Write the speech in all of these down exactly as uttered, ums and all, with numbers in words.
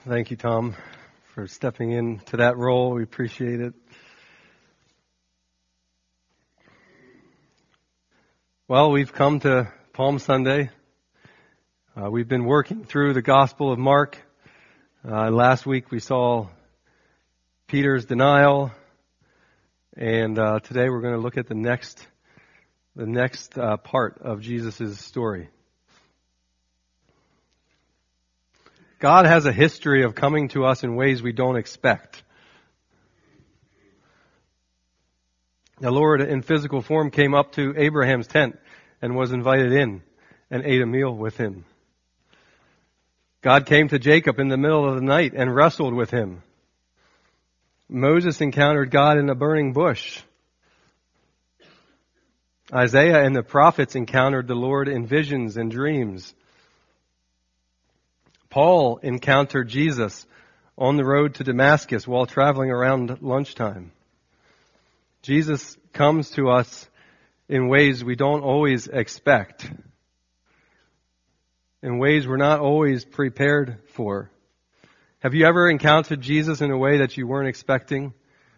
Thank you, Tom, for stepping into that role. We appreciate it. Well, we've come to Palm Sunday. Uh, we've been working through the Gospel of Mark. Uh, last week we saw Peter's denial, and uh, today we're going to look at the next, the next uh, part of Jesus' story. God has a history of coming to us in ways we don't expect. The Lord in physical form came up to Abraham's tent and was invited in and ate a meal with him. God came to Jacob in the middle of the night and wrestled with him. Moses encountered God in a burning bush. Isaiah and the prophets encountered the Lord in visions and dreams. Paul encountered Jesus on the road to Damascus while traveling around lunchtime. Jesus comes to us in ways we don't always expect, in ways we're not always prepared for. Have you ever encountered Jesus in a way that you weren't expecting?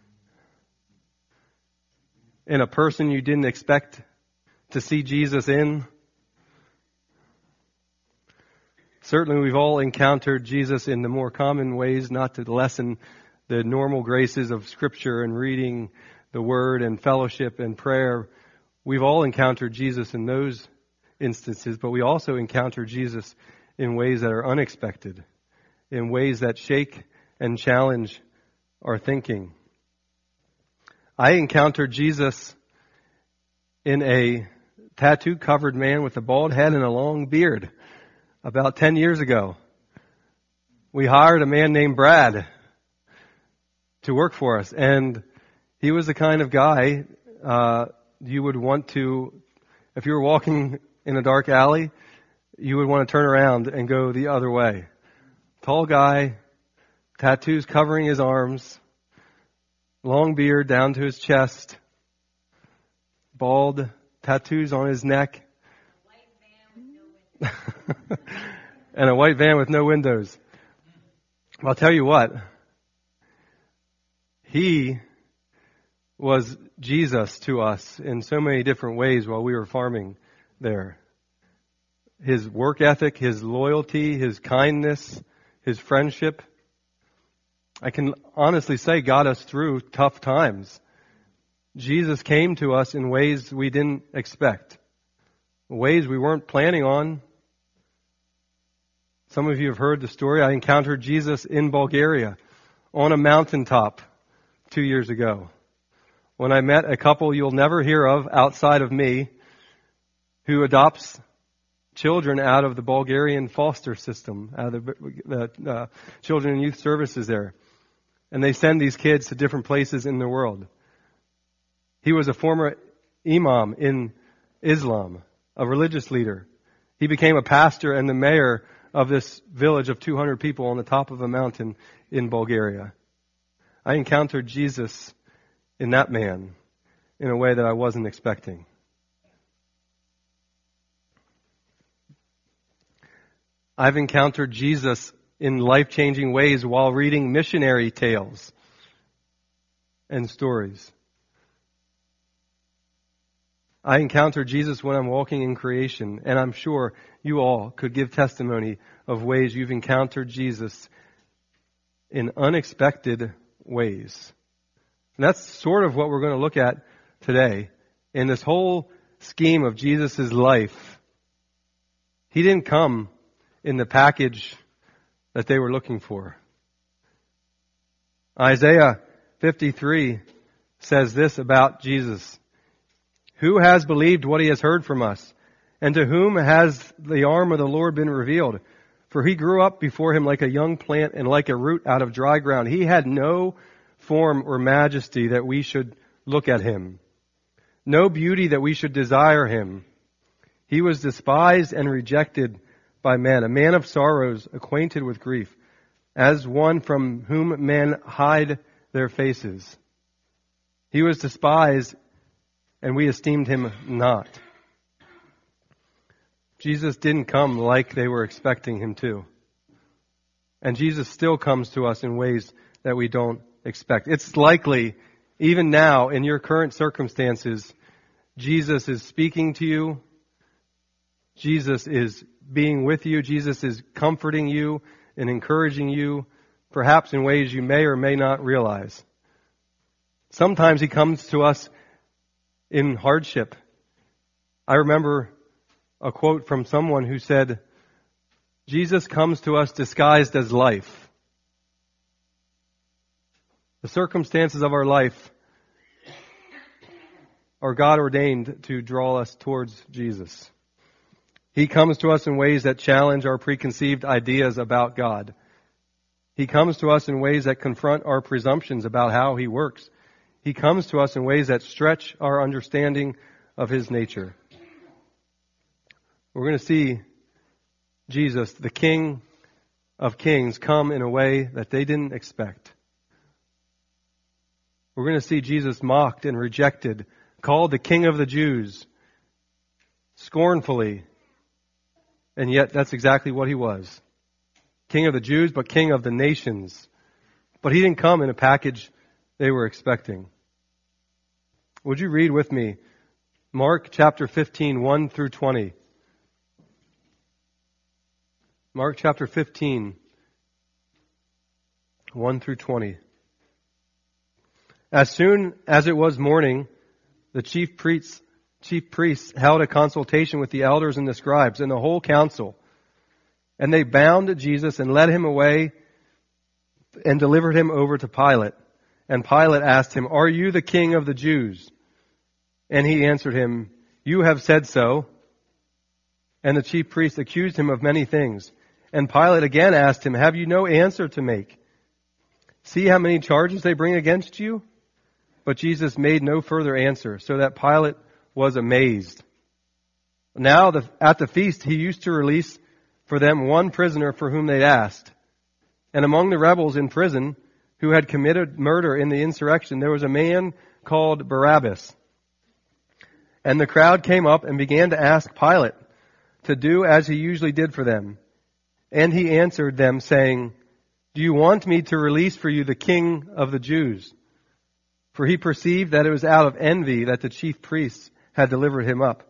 In a person you didn't expect to see Jesus in? Certainly we've all encountered Jesus in the more common ways, not to lessen the normal graces of Scripture and reading the Word and fellowship and prayer. We've all encountered Jesus in those instances, but we also encounter Jesus in ways that are unexpected, in ways that shake and challenge our thinking. I encountered Jesus in a tattoo-covered man with a bald head and a long beard. About ten years ago, we hired a man named Brad to work for us, and he was the kind of guy uh, you would want to, if you were walking in a dark alley, you would want to turn around and go the other way. Tall guy, tattoos covering his arms, long beard down to his chest, bald, tattoos on his neck. And a white van with no windows. I'll tell you what, he was Jesus to us in so many different ways while we were farming there. His work ethic, his loyalty, his kindness, his friendship, I can honestly say got us through tough times. Jesus came to us in ways we didn't expect, ways we weren't planning on. Some of you have heard the story. I encountered Jesus in Bulgaria on a mountaintop two years ago when I met a couple you'll never hear of outside of me who adopts children out of the Bulgarian foster system, out of the uh, children and youth services there. And they send these kids to different places in the world. He was a former imam in Islam, a religious leader. He became a pastor and the mayor of this village of two hundred people on the top of a mountain in Bulgaria. I encountered Jesus in that man in a way that I wasn't expecting. I've encountered Jesus in life-changing ways while reading missionary tales and stories. I encounter Jesus when I'm walking in creation, and I'm sure you all could give testimony of ways you've encountered Jesus in unexpected ways. And that's sort of what we're going to look at today in this whole scheme of Jesus' life. He didn't come in the package that they were looking for. Isaiah fifty-three says this about Jesus. Who has believed what he has heard from us? And to whom has the arm of the Lord been revealed? For he grew up before him like a young plant and like a root out of dry ground. He had no form or majesty that we should look at him, no beauty that we should desire him. He was despised and rejected by men, a man of sorrows, acquainted with grief, as one from whom men hide their faces. He was despised, and we esteemed him not. Jesus didn't come like they were expecting him to. And Jesus still comes to us in ways that we don't expect. It's likely, even now, in your current circumstances, Jesus is speaking to you. Jesus is being with you. Jesus is comforting you and encouraging you, perhaps in ways you may or may not realize. Sometimes He comes to us in hardship. I remember a quote from someone who said, Jesus comes to us disguised as life. The circumstances of our life are God ordained to draw us towards Jesus. He comes to us in ways that challenge our preconceived ideas about God. He comes to us in ways that confront our presumptions about how He works. He comes to us in ways that stretch our understanding of His nature. We're going to see Jesus, the King of Kings, come in a way that they didn't expect. We're going to see Jesus mocked and rejected, called the King of the Jews, scornfully. And yet that's exactly what He was. King of the Jews, but King of the nations. But He didn't come in a package they were expecting. Would you read with me Mark chapter fifteen, one through twenty? Mark chapter fifteen, one through twenty. As soon as it was morning, the chief priests, chief priests held a consultation with the elders and the scribes and the whole council. And they bound Jesus and led Him away and delivered Him over to Pilate. And Pilate asked Him, "Are you the King of the Jews?" And He answered him, "You have said so." And the chief priests accused Him of many things. And Pilate again asked Him, "Have you no answer to make? See how many charges they bring against you?" But Jesus made no further answer, so that Pilate was amazed. Now the, at the feast He used to release for them one prisoner for whom they'd asked. And among the rebels in prison who had committed murder in the insurrection, there was a man called Barabbas. And the crowd came up and began to ask Pilate to do as he usually did for them. And he answered them, saying, "Do you want me to release for you the King of the Jews?" For he perceived that it was out of envy that the chief priests had delivered him up.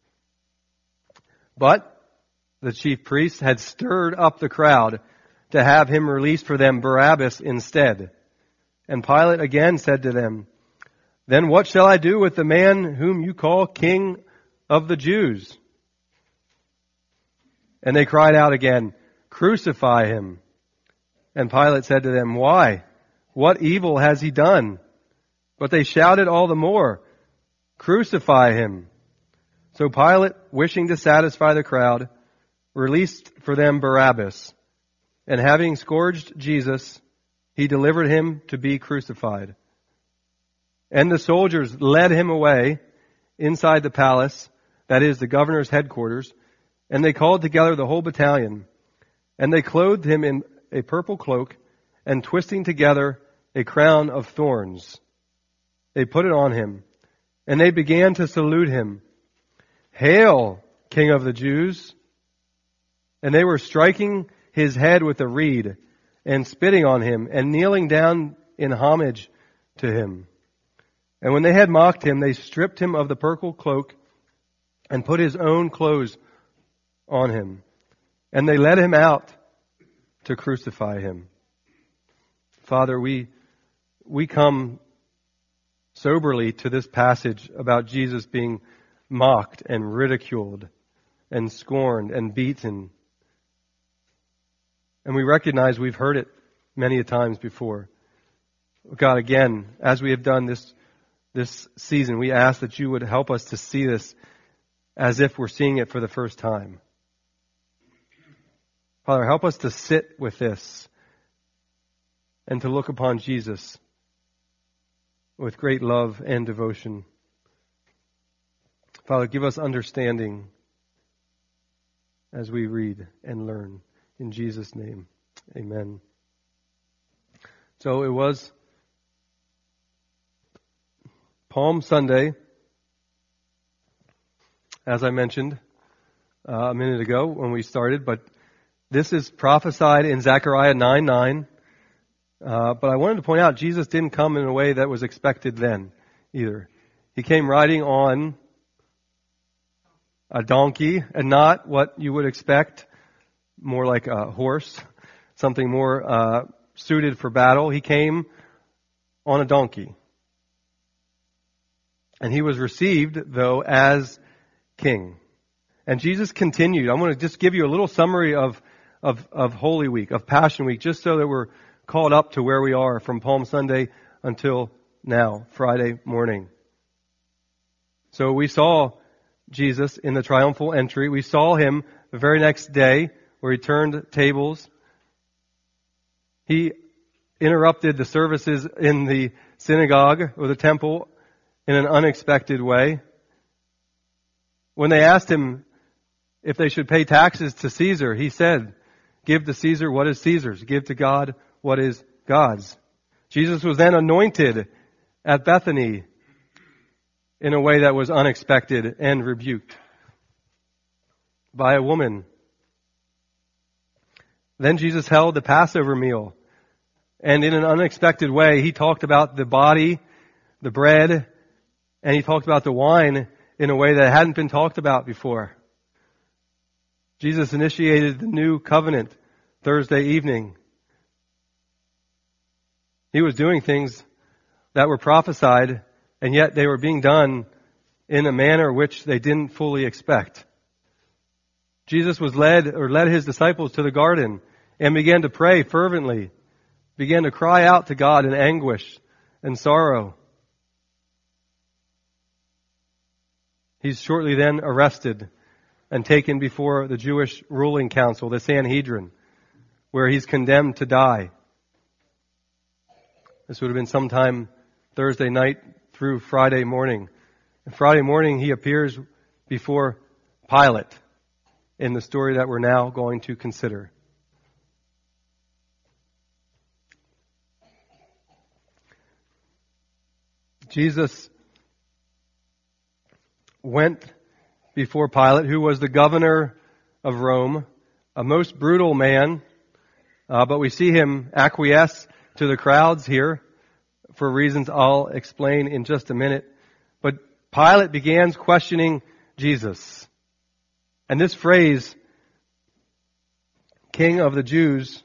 But the chief priests had stirred up the crowd to have him release for them Barabbas instead. And Pilate again said to them, "Then what shall I do with the man whom you call King of the Jews?" And they cried out again, "Crucify him." And Pilate said to them, "Why? What evil has he done?" But they shouted all the more, "Crucify him." So Pilate, wishing to satisfy the crowd, released for them Barabbas. And having scourged Jesus, he delivered him to be crucified. And the soldiers led him away inside the palace, that is, the governor's headquarters, and they called together the whole battalion. And they clothed him in a purple cloak, and twisting together a crown of thorns, they put it on him. And they began to salute him, "Hail, King of the Jews!" And they were striking his head with a reed, and spitting on him, and kneeling down in homage to him. And when they had mocked him, they stripped him of the purple cloak, and put his own clothes on him. And they led him out to crucify him. Father, we we come soberly to this passage about Jesus being mocked and ridiculed and scorned and beaten. And we recognize we've heard it many a times before. God, again, as we have done this this season, we ask that you would help us to see this as if we're seeing it for the first time. Father, help us to sit with this and to look upon Jesus with great love and devotion. Father, give us understanding as we read and learn. In Jesus' name, amen. So it was Palm Sunday, as I mentioned uh, a minute ago when we started, but This is prophesied in Zechariah nine nine. Uh, but I wanted to point out Jesus didn't come in a way that was expected then either. He came riding on a donkey and not what you would expect, more like a horse, something more uh, suited for battle. He came on a donkey. And he was received, though, as king. And Jesus continued. I'm going to just give you a little summary of, of, of Holy Week, of Passion Week, just so that we're caught up to where we are from Palm Sunday until now, Friday morning. So we saw Jesus in the triumphal entry. We saw him the very next day where he turned tables. He interrupted the services in the synagogue or the temple in an unexpected way. When they asked him if they should pay taxes to Caesar, he said, "Give to Caesar what is Caesar's. Give to God what is God's." Jesus was then anointed at Bethany in a way that was unexpected and rebuked by a woman. Then Jesus held the Passover meal, and in an unexpected way, he talked about the body, the bread, and he talked about the wine in a way that hadn't been talked about before. Jesus initiated the new covenant Thursday evening. He was doing things that were prophesied, and yet they were being done in a manner which they didn't fully expect. Jesus was led, or led his disciples to the garden and began to pray fervently, began to cry out to God in anguish and sorrow. He's shortly then arrested and taken before the Jewish ruling council, the Sanhedrin, where he's condemned to die. This would have been sometime Thursday night through Friday morning. And Friday morning he appears before Pilate in the story that we're now going to consider. Jesus went before Pilate, who was the governor of Rome, a most brutal man, uh, but we see him acquiesce to the crowds here for reasons I'll explain in just a minute. But Pilate begins questioning Jesus. And this phrase, King of the Jews,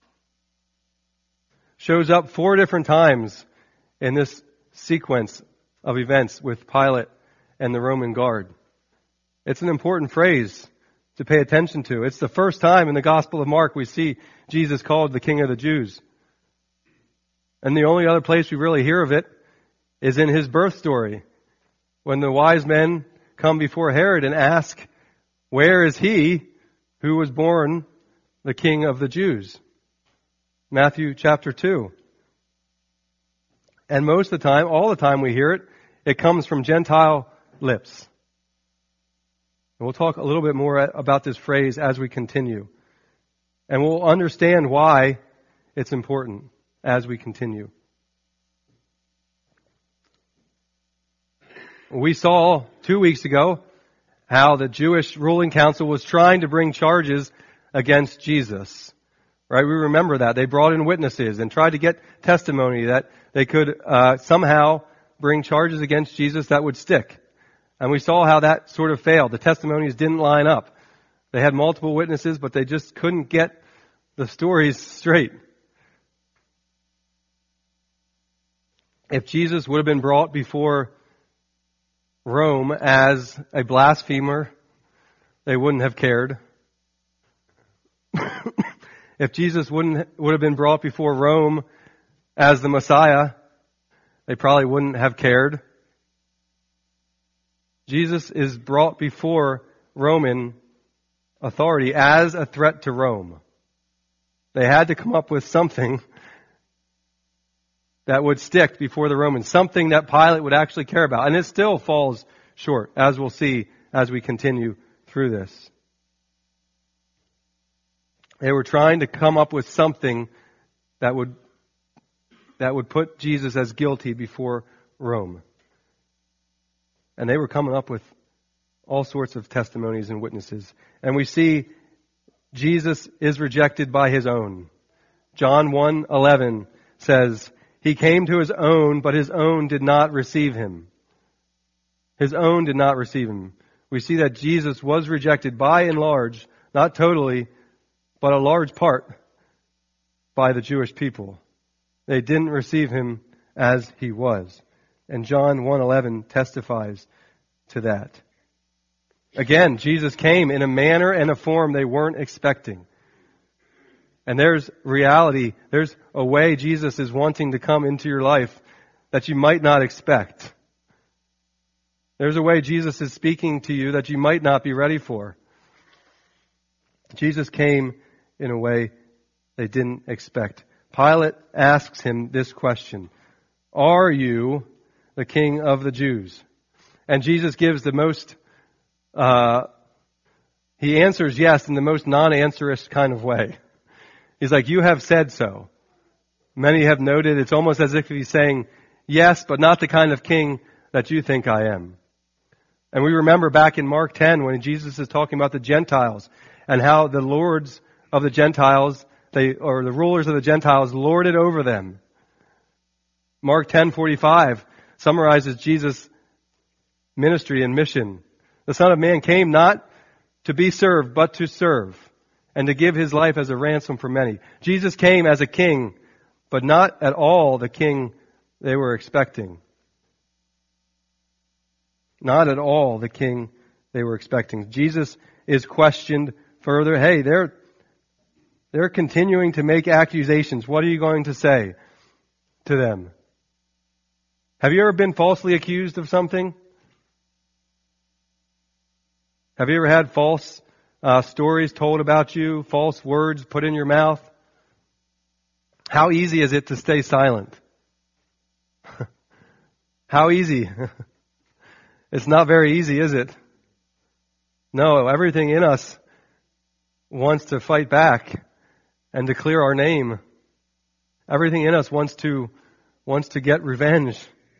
shows up four different times in this sequence of events with Pilate and the Roman guard. It's an important phrase to pay attention to. It's the first time in the Gospel of Mark we see Jesus called the King of the Jews. And the only other place we really hear of it is in his birth story, when the wise men come before Herod and ask, "Where is he who was born the King of the Jews?" Matthew chapter two. And most of the time, all the time we hear it, it comes from Gentile lips. And we'll talk a little bit more about this phrase as we continue. And we'll understand why it's important as we continue. We saw two weeks ago how the Jewish ruling council was trying to bring charges against Jesus. Right? We remember that. They brought in witnesses and tried to get testimony that they could uh, somehow bring charges against Jesus that would stick. And we saw how that sort of failed. The testimonies didn't line up. They had multiple witnesses, but they just couldn't get the stories straight. If Jesus would have been brought before Rome as a blasphemer, they wouldn't have cared. If Jesus wouldn't would have been brought before Rome as the Messiah, they probably wouldn't have cared. Jesus is brought before Roman authority as a threat to Rome. They had to come up with something that would stick before the Romans, something that Pilate would actually care about. And it still falls short, as we'll see as we continue through this. They were trying to come up with something that would that would put Jesus as guilty before Rome. And they were coming up with all sorts of testimonies and witnesses. And we see Jesus is rejected by his own. John one eleven says, he came to his own, but his own did not receive him. His own did not receive him. We see that Jesus was rejected by and large, not totally, but a large part by the Jewish people. They didn't receive him as he was. And John one eleven testifies to that. Again, Jesus came in a manner and a form they weren't expecting. And there's reality, there's a way Jesus is wanting to come into your life that you might not expect. There's a way Jesus is speaking to you that you might not be ready for. Jesus came in a way they didn't expect. Pilate asks him this question, are you the King of the Jews? And Jesus gives the most, uh, he answers yes in the most non-answerist kind of way. He's like, you have said so. Many have noted it's almost as if he's saying, yes, but not the kind of king that you think I am. And we remember back in Mark ten when Jesus is talking about the Gentiles and how the lords of the Gentiles, they, or the rulers of the Gentiles lorded over them. Mark ten forty-five summarizes Jesus' ministry and mission. The Son of Man came not to be served, but to serve, and to give his life as a ransom for many. Jesus came as a king, but not at all the king they were expecting. Not at all the king they were expecting. Jesus is questioned further. Hey, they're, they're continuing to make accusations. What are you going to say to them? Have you ever been falsely accused of something? Have you ever had false uh, stories told about you, false words put in your mouth? How easy is it to stay silent? How easy? It's not very easy, is it? No, everything in us wants to fight back and to clear our name. Everything in us wants to wants to get revenge.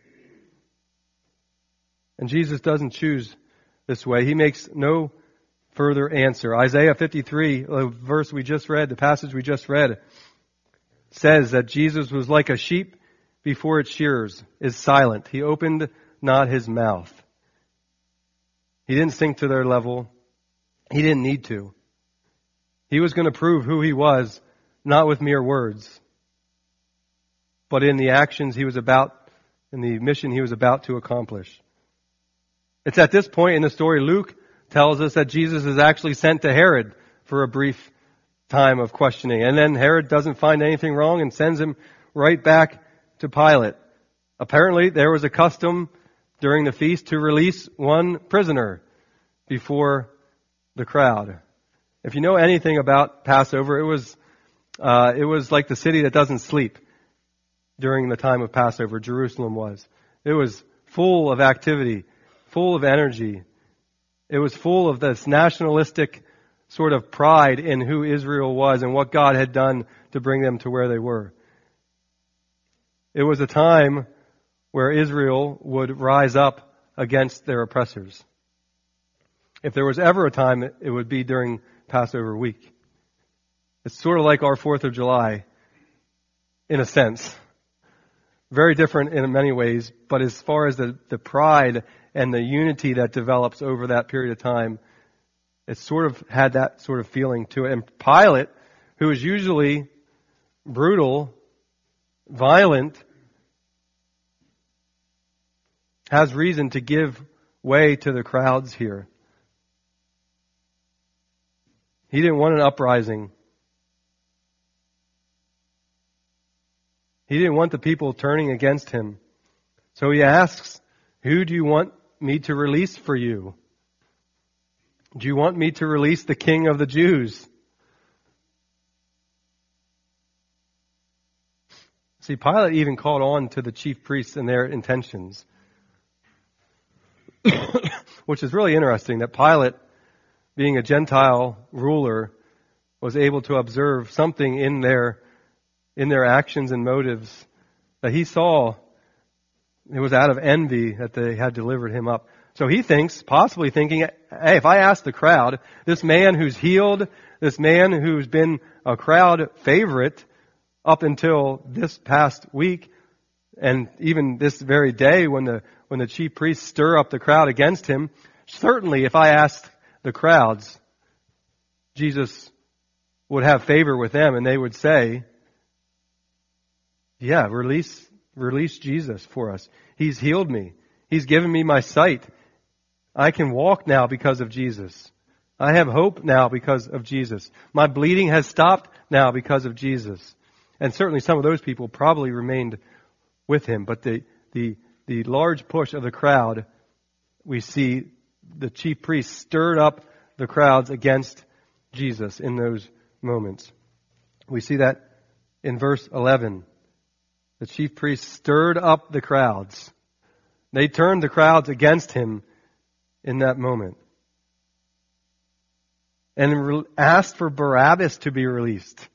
And Jesus doesn't choose this way. He makes no further answer. Isaiah fifty-three, the verse we just read, the passage we just read, says that Jesus was like a sheep before its shearers, is silent. He opened not his mouth. He didn't sink to their level. He didn't need to. He was going to prove who he was, not with mere words, but in the actions he was about, in the mission he was about to accomplish. It's at this point in the story, Luke tells us that Jesus is actually sent to Herod for a brief time of questioning. And then Herod doesn't find anything wrong and sends him right back to Pilate. Apparently, there was a custom during the feast to release one prisoner before the crowd. If you know anything about Passover, it was uh, it was like the city that doesn't sleep during the time of Passover. Jerusalem was. It was full of activity, full of energy. It was full of this nationalistic sort of pride in who Israel was and what God had done to bring them to where they were. It was a time where Israel would rise up against their oppressors. If there was ever a time, it would be during Passover week. It's sort of like our fourth of July, in a sense. Very different in many ways, but as far as the, the pride and the unity that develops over that period of time, it sort of had that sort of feeling to it. And Pilate, who is usually brutal, violent, has reason to give way to the crowds here. He didn't want an uprising. He didn't want the people turning against him. So he asks, who do you want me to release for you? Do you want me to release the King of the Jews? See, Pilate even called on to the chief priests and their intentions. Which is really interesting that Pilate, being a Gentile ruler, was able to observe something in their in their actions and motives that he saw. It was out of envy that they had delivered him up. So he thinks, possibly thinking, hey, if I ask the crowd, this man who's healed, This man who's been a crowd favorite up until this past week, and even this very day when the when the chief priests stir up the crowd against him. Certainly, if I asked the crowds, Jesus would have favor with them, and they would say, yeah, release, release Jesus for us. He's healed me. He's given me my sight. I can walk now because of Jesus. I have hope now because of Jesus. My bleeding has stopped now because of Jesus. And certainly some of those people probably remained with him. But the, the, the large push of the crowd, we see the chief priests stirred up the crowds against Jesus in those moments. We see that in verse eleven. The chief priests stirred up the crowds. They turned the crowds against him in that moment. And re- asked for Barabbas to be released.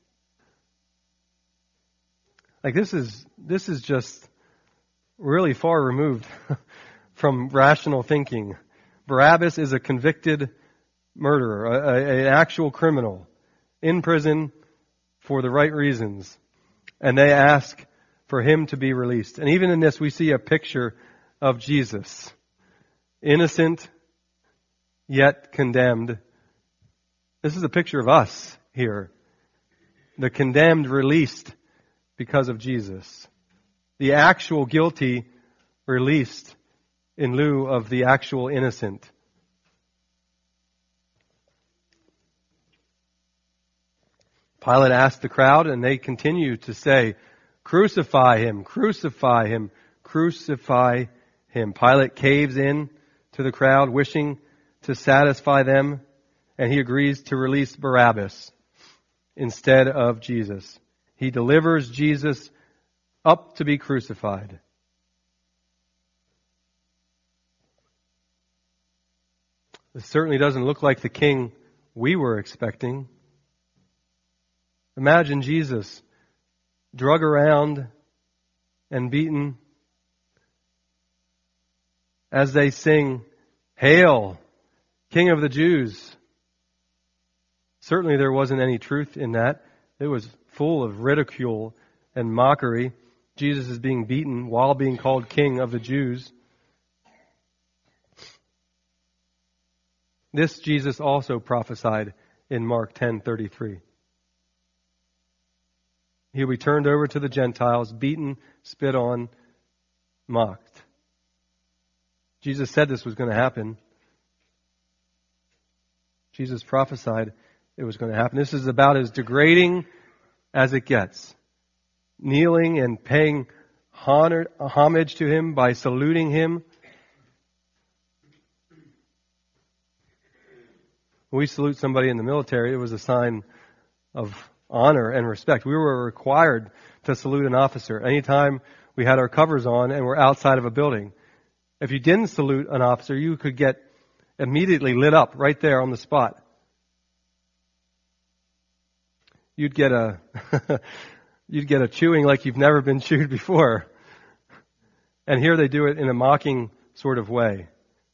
Like this is, this is just really far removed from rational thinking. Barabbas is a convicted murderer, a, a, an actual criminal in prison for the right reasons. And they ask for him to be released. And even in this we see a picture of Jesus. Innocent, yet condemned. This is a picture of us here. The condemned released because of Jesus. The actual guilty released in lieu of the actual innocent. Pilate asked the crowd, and they continue to say, crucify him, crucify him, crucify him. Pilate caves in to the crowd, wishing to satisfy them, and he agrees to release Barabbas instead of Jesus. He delivers Jesus up to be crucified. This certainly doesn't look like the king we were expecting. Imagine Jesus drug around and beaten as they sing, "Hail, King of the Jews." Certainly there wasn't any truth in that. It was full of ridicule and mockery. Jesus is being beaten while being called King of the Jews. This Jesus also prophesied in Mark ten thirty-three. He'll be turned over to the Gentiles, beaten, spit on, mocked. Jesus said this was going to happen. Jesus prophesied it was going to happen. This is about as degrading as it gets. Kneeling and paying honor, homage to him by saluting him. When we salute somebody in the military, it was a sign of honor and respect. We were required to salute an officer anytime we had our covers on and were outside of a building. If you didn't salute an officer, you could get immediately lit up right there on the spot. You'd get a you'd get a chewing like you've never been chewed before. And here they do it in a mocking sort of way.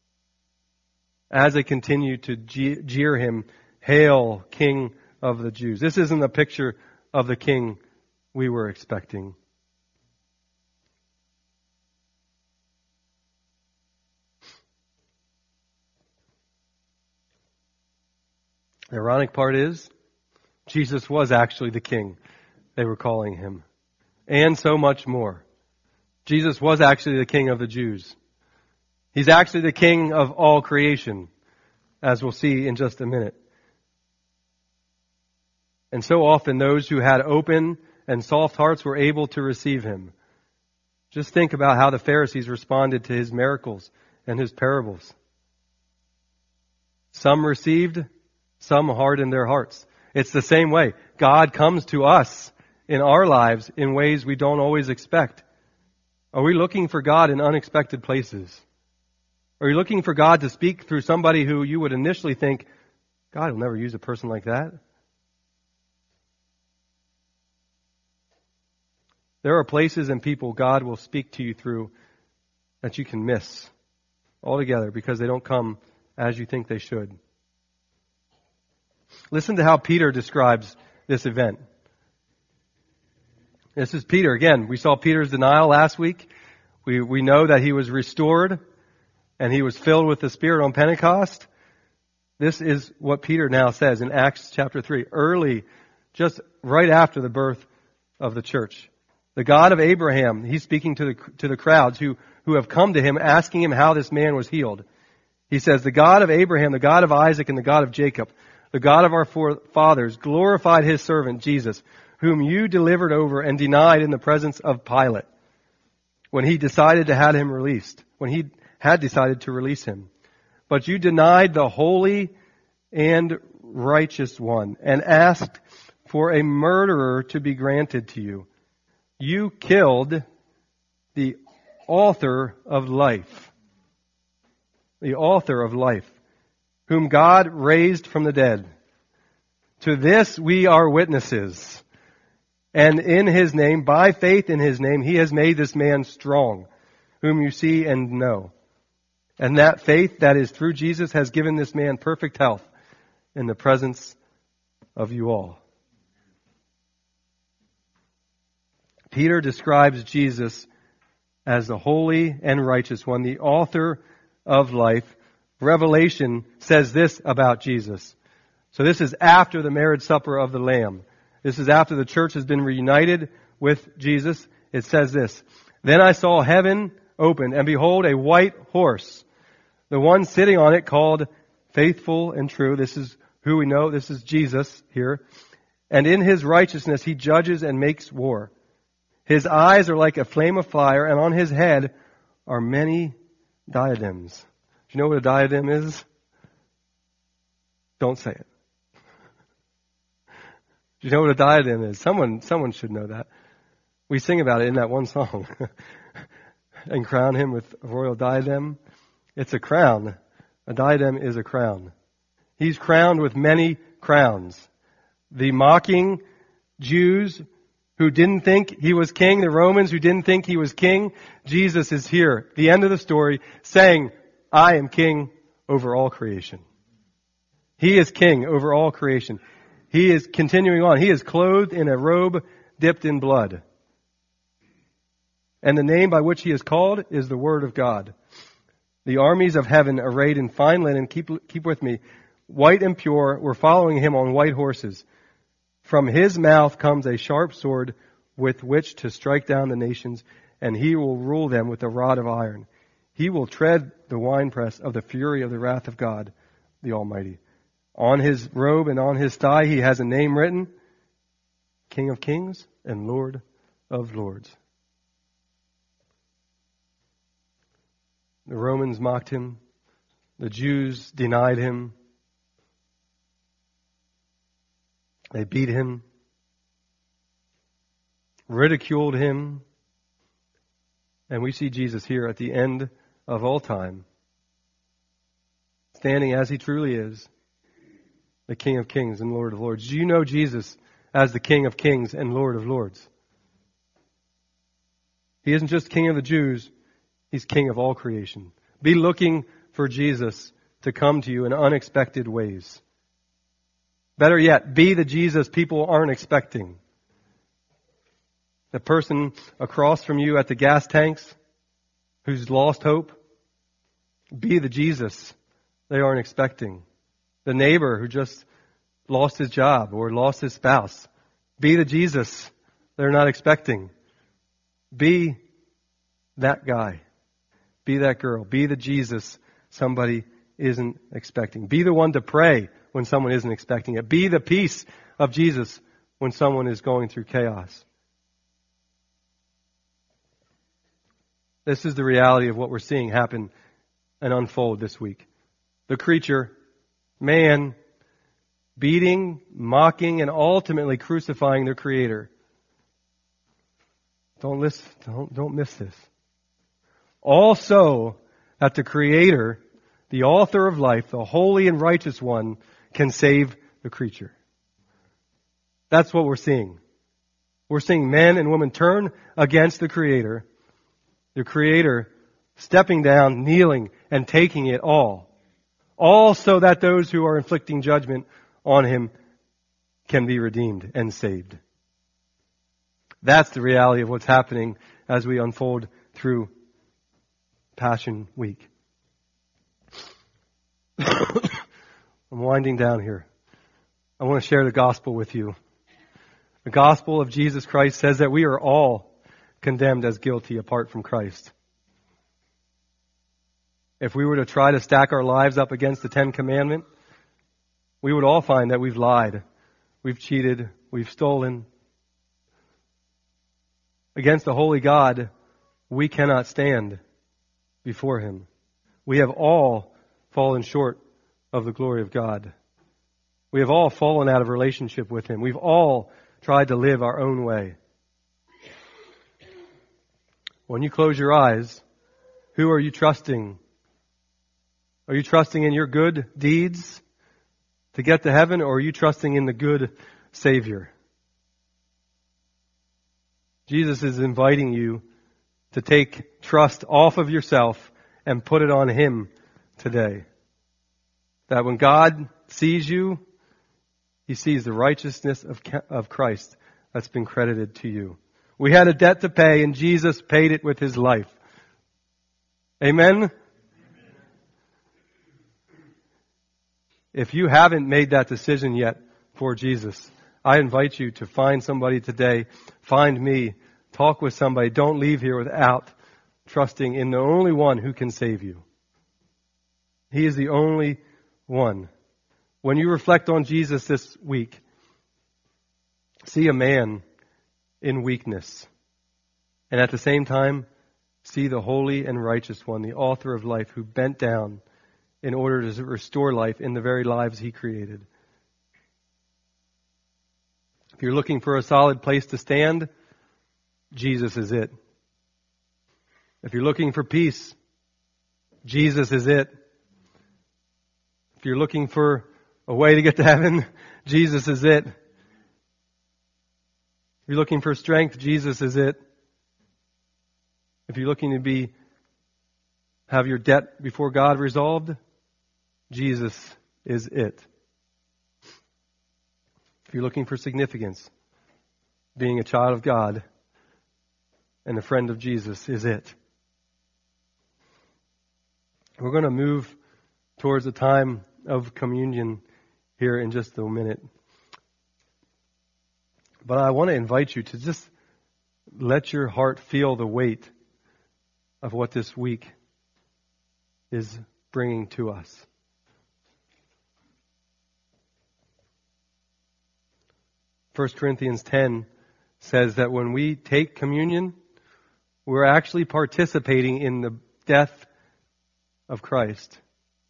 As they continue to jeer him, "Hail, King of the Jews." This isn't a picture of the king we were expecting. The ironic part is, Jesus was actually the king they were calling him. And so much more. Jesus was actually the King of the Jews. He's actually the King of all creation, as we'll see in just a minute. And so often those who had open and soft hearts were able to receive him. Just think about how the Pharisees responded to his miracles and his parables. Some received, some hardened their hearts. It's the same way. God comes to us in our lives in ways we don't always expect. Are we looking for God in unexpected places? Are you looking for God to speak through somebody who you would initially think, God will never use a person like that? There are places and people God will speak to you through that you can miss altogether because they don't come as you think they should. Listen to how Peter describes this event. This is Peter. Again, we saw Peter's denial last week. We, we know that he was restored and he was filled with the Spirit on Pentecost. This is what Peter now says in Acts chapter three, early, just right after the birth of the church. The God of Abraham, he's speaking to the, to the crowds who, who have come to him, asking him how this man was healed. He says, the God of Abraham, the God of Isaac, and the God of Jacob, the God of our fathers, glorified his servant Jesus, whom you delivered over and denied in the presence of Pilate, when he decided to have him released, when he had decided to release him. But you denied the holy and righteous one, and asked for a murderer to be granted to you. You killed the author of life, the author of life, whom God raised from the dead. To this we are witnesses. And in his name, by faith in his name, he has made this man strong, whom you see and know. And that faith that is through Jesus has given this man perfect health in the presence of you all. Peter describes Jesus as the holy and righteous one, the author of life. Revelation says this about Jesus. So this is after the marriage supper of the Lamb. This is after the church has been reunited with Jesus. It says this, then I saw heaven opened, and behold, a white horse. The one sitting on it called Faithful and True. This is who we know. This is Jesus here. And in his righteousness he judges and makes war. His eyes are like a flame of fire, and on his head are many diadems. Do you know what a diadem is? Don't say it. Do you know what a diadem is? Someone, someone should know that. We sing about it in that one song. And crown him with a royal diadem. It's a crown. A diadem is a crown. He's crowned with many crowns. The mocking Jews who didn't think he was king, the Romans who didn't think he was king, Jesus is here, the end of the story, saying, I am king over all creation. He is king over all creation. He is continuing on. He is clothed in a robe dipped in blood. And the name by which he is called is the Word of God. The armies of heaven, arrayed in fine linen, keep, keep with me, white and pure, were following him on white horses. From his mouth comes a sharp sword with which to strike down the nations, and he will rule them with a rod of iron. He will tread the winepress of the fury of the wrath of God, the Almighty. On his robe and on his thigh he has a name written, King of Kings and Lord of Lords. The Romans mocked him. The Jews denied him. They beat him, ridiculed him. And we see Jesus here at the end of all time, standing as he truly is, the King of Kings and Lord of Lords. Do you know Jesus as the King of Kings and Lord of Lords? He isn't just King of the Jews, he's King of all creation. Be looking for Jesus to come to you in unexpected ways. Better yet, be the Jesus people aren't expecting. The person across from you at the gas tanks who's lost hope, be the Jesus they aren't expecting. The neighbor who just lost his job or lost his spouse, be the Jesus they're not expecting. Be that guy. Be that girl. Be the Jesus somebody isn't expecting. Be the one to pray when someone isn't expecting it. Be the peace of Jesus when someone is going through chaos. This is the reality of what we're seeing happen and unfold this week. The creature, man, beating, mocking, and ultimately crucifying their Creator. Don't listen, don't, don't miss this. Also, that the Creator, the author of life, the holy and righteous one, can save the creature. That's what we're seeing. We're seeing men and women turn against the Creator. The Creator stepping down, kneeling, and taking it all. All so that those who are inflicting judgment on him can be redeemed and saved. That's the reality of what's happening as we unfold through Passion Week. I'm winding down here. I want to share the gospel with you. The gospel of Jesus Christ says that we are all condemned as guilty apart from Christ. If we were to try to stack our lives up against the Ten Commandments, we would all find that we've lied, we've cheated, we've stolen. Against the holy God, we cannot stand before Him. We have all fallen short of the glory of God. We have all fallen out of relationship with Him. We've all tried to live our own way. When you close your eyes, who are you trusting? Are you trusting in your good deeds to get to heaven, or are you trusting in the good Savior? Jesus is inviting you to take trust off of yourself and put it on Him today. That when God sees you, He sees the righteousness of of Christ that's been credited to you. We had a debt to pay, and Jesus paid it with His life. Amen? If you haven't made that decision yet for Jesus, I invite you to find somebody today, find me, talk with somebody. Don't leave here without trusting in the only one who can save you. He is the only one. When you reflect on Jesus this week, see a man in weakness, and at the same time, see the holy and righteous one, the author of life, who bent down in order to restore life in the very lives He created. If you're looking for a solid place to stand, Jesus is it. If you're looking for peace, Jesus is it. If you're looking for a way to get to heaven, Jesus is it. If you're looking for strength, Jesus is it. If you're looking to be have your debt before God resolved, Jesus is it. If you're looking for significance, being a child of God and a friend of Jesus is it. We're going to move towards a time of communion here in just a minute. But I want to invite you to just let your heart feel the weight of what this week is bringing to us. First Corinthians ten says that when we take communion, we're actually participating in the death of Christ.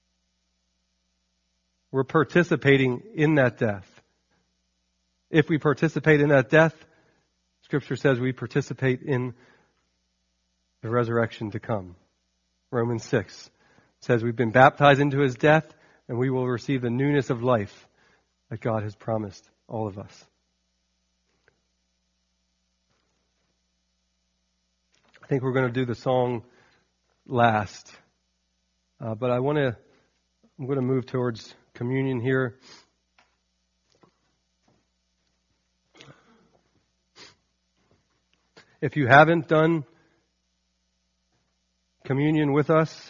We're participating in that death. If we participate in that death, Scripture says we participate in the resurrection to come. Romans six says we've been baptized into His death, and we will receive the newness of life that God has promised all of us. I think we're going to do the song last. Uh, but I want to, I'm going to move towards communion here. If you haven't done communion with us,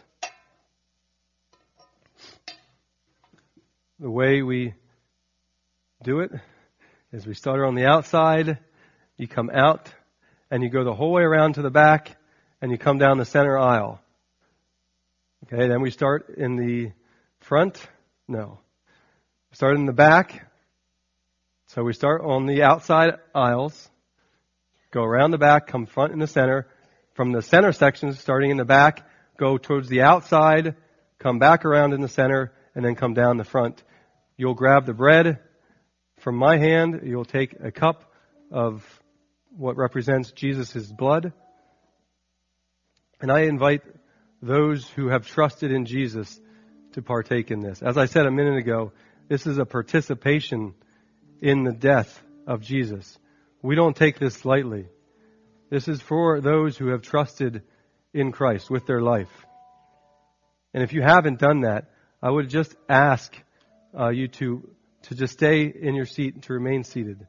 the way we do it is we start on the outside, you come out, and you go the whole way around to the back, and you come down the center aisle. Okay, then we start in the front. No. Start in the back. So we start on the outside aisles, go around the back, come front in the center. From the center section, starting in the back, go towards the outside, come back around in the center, and then come down the front. You'll grab the bread from my hand. You'll take a cup of what represents Jesus' blood. And I invite those who have trusted in Jesus to partake in this. As I said a minute ago, this is a participation in the death of Jesus. We don't take this lightly. This is for those who have trusted in Christ with their life. And if you haven't done that, I would just ask uh, you to to just stay in your seat and to remain seated.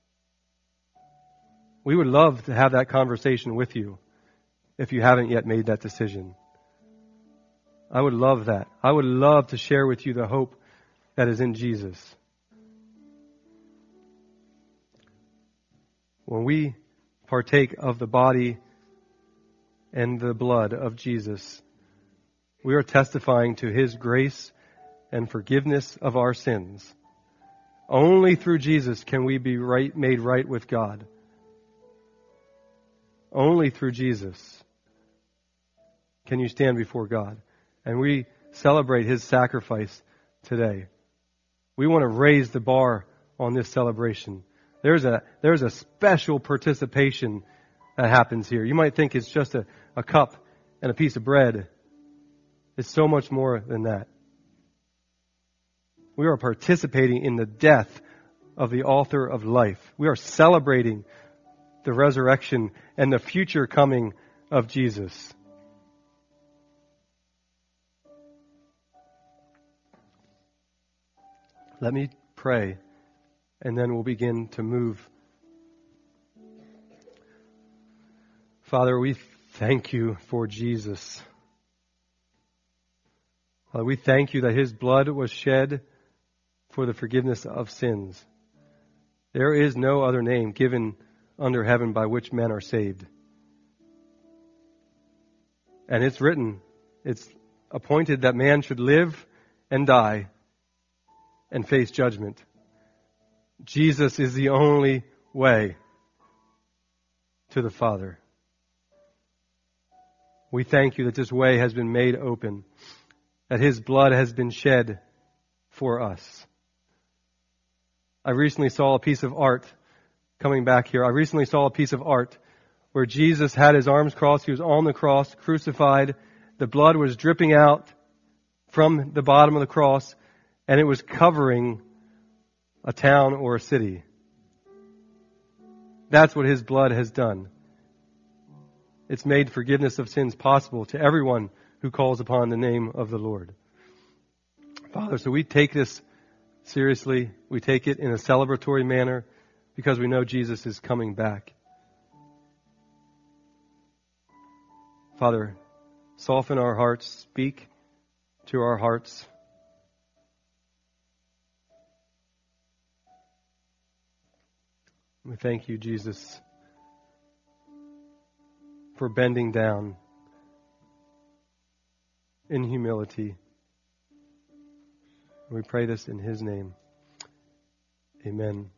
We would love to have that conversation with you if you haven't yet made that decision. I would love that. I would love to share with you the hope that is in Jesus. When we partake of the body and the blood of Jesus, we are testifying to His grace and forgiveness of our sins. Only through Jesus can we be right, made right with God. Only through Jesus can you stand before God. And we celebrate His sacrifice today. We want to raise the bar on this celebration. There's a, there's a special participation that happens here. You might think it's just a, a cup and a piece of bread. It's so much more than that. We are participating in the death of the author of life. We are celebrating the resurrection and the future coming of Jesus. Let me pray, and then we'll begin to move. Father, we thank you for Jesus. Father, we thank you that His blood was shed for the forgiveness of sins. There is no other name given under heaven by which men are saved. And it's written, it's appointed that man should live and die and face judgment. Jesus is the only way to the Father. We thank you that this way has been made open, that His blood has been shed for us. I recently saw a piece of art coming back here. I recently saw a piece of art where Jesus had His arms crossed. He was on the cross, crucified. The blood was dripping out from the bottom of the cross, and it was covering a town or a city. That's what His blood has done. It's made forgiveness of sins possible to everyone who calls upon the name of the Lord. Father, so we take this seriously. We take it in a celebratory manner because we know Jesus is coming back. Father, soften our hearts, speak to our hearts. We thank you, Jesus, for bending down in humility. We pray this in His name. Amen.